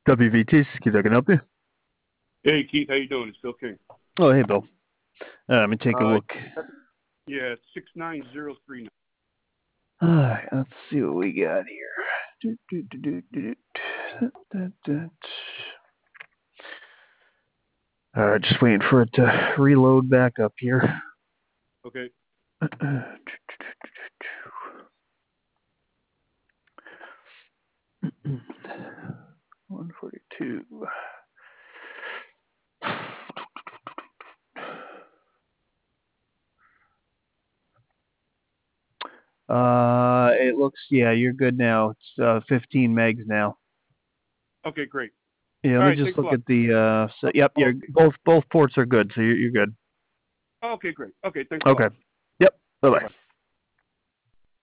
WVT, this is Keith. I can help you. Hey Keith, how you doing? It's Phil King. Oh, hey, Bill. Let me take a Uh, look. yeah, 69039. All right, let's see what we got here. Just waiting for it to reload back up here. Okay. 142. It looks, yeah, you're good now. It's 15 megs now. Okay, great. Yeah, let All me right, just thanks a look lot. at the. Yep, Oh, you're both ports are good, so you're good. okay, great. Okay, thanks a lot. Okay. Yep. Bye Bye bye. bye.